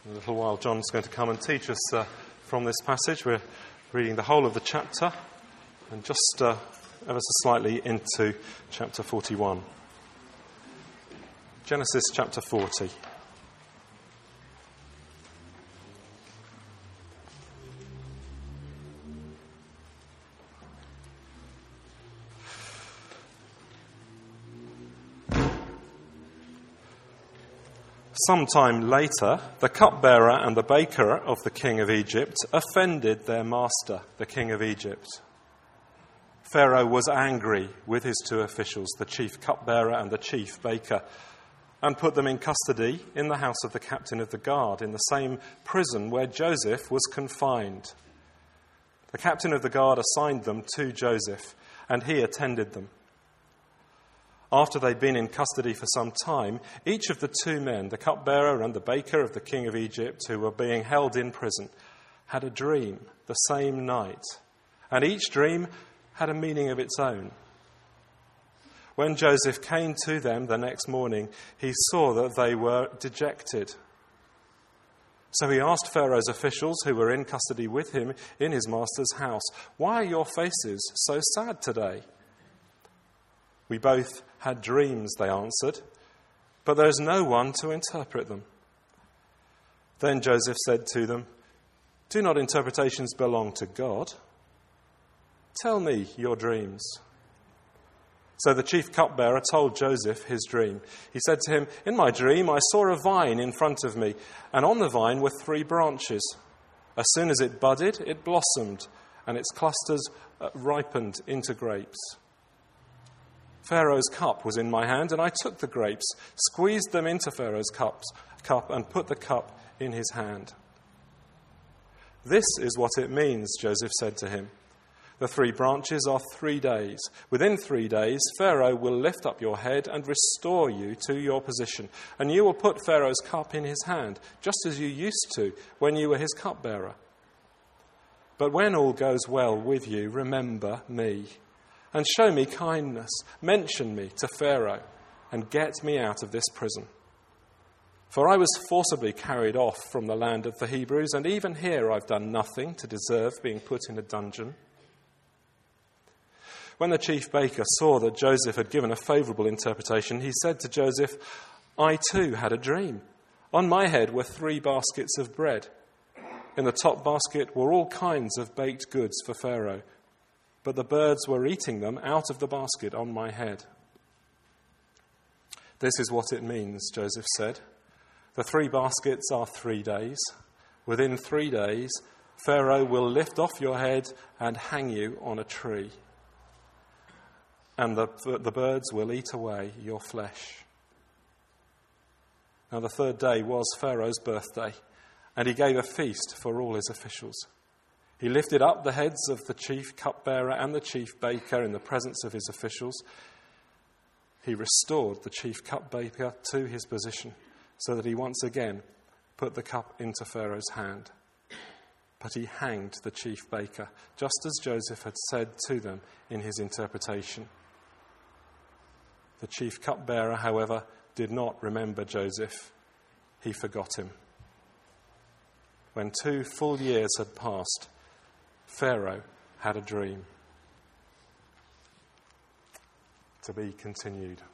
In a little while, John's going to come and teach us from this passage. We're reading the whole of the chapter and just ever so slightly into chapter 41. Genesis chapter 40. Sometime later, the cupbearer and the baker of the king of Egypt offended their master, the king of Egypt. Pharaoh was angry with his two officials, the chief cupbearer and the chief baker, and put them in custody in the house of the captain of the guard, in the same prison where Joseph was confined. The captain of the guard assigned them to Joseph, and he attended them. After they'd been in custody for some time, each of the two men, the cupbearer and the baker of the king of Egypt, who were being held in prison, had a dream the same night, and each dream had a meaning of its own. When Joseph came to them the next morning, he saw that they were dejected. So he asked Pharaoh's officials who were in custody with him in his master's house, "Why are your faces so sad today?" "We both had dreams," they answered, "but there is no one to interpret them." Then Joseph said to them, "Do not interpretations belong to God? Tell me your dreams." So the chief cupbearer told Joseph his dream. He said to him, "In my dream I saw a vine in front of me, and on the vine were 3 branches. As soon as it budded, it blossomed, and its clusters ripened into grapes. Pharaoh's cup was in my hand, and I took the grapes, squeezed them into Pharaoh's cup, and put the cup in his hand." "This is what it means," Joseph said to him. "The 3 branches are 3 days. Within 3 days, Pharaoh will lift up your head and restore you to your position, and you will put Pharaoh's cup in his hand, just as you used to when you were his cupbearer. But when all goes well with you, remember me and show me kindness. Mention me to Pharaoh and get me out of this prison. For I was forcibly carried off from the land of the Hebrews, and even here I've done nothing to deserve being put in a dungeon." When the chief baker saw that Joseph had given a favourable interpretation, he said to Joseph, "I too had a dream. On my head were 3 baskets of bread. In the top basket were all kinds of baked goods for Pharaoh, but the birds were eating them out of the basket on my head." "This is what it means," Joseph said. "The 3 baskets are 3 days. Within 3 days, Pharaoh will lift off your head and hang you on a tree. And the birds will eat away your flesh." Now the 3rd day was Pharaoh's birthday, and he gave a feast for all his officials. He lifted up the heads of the chief cupbearer and the chief baker in the presence of his officials. He restored the chief cupbearer to his position, so that he once again put the cup into Pharaoh's hand. But he hanged the chief baker, just as Joseph had said to them in his interpretation. The chief cupbearer, however, did not remember Joseph. He forgot him. When 2 full years had passed, Pharaoh had a dream. To be continued.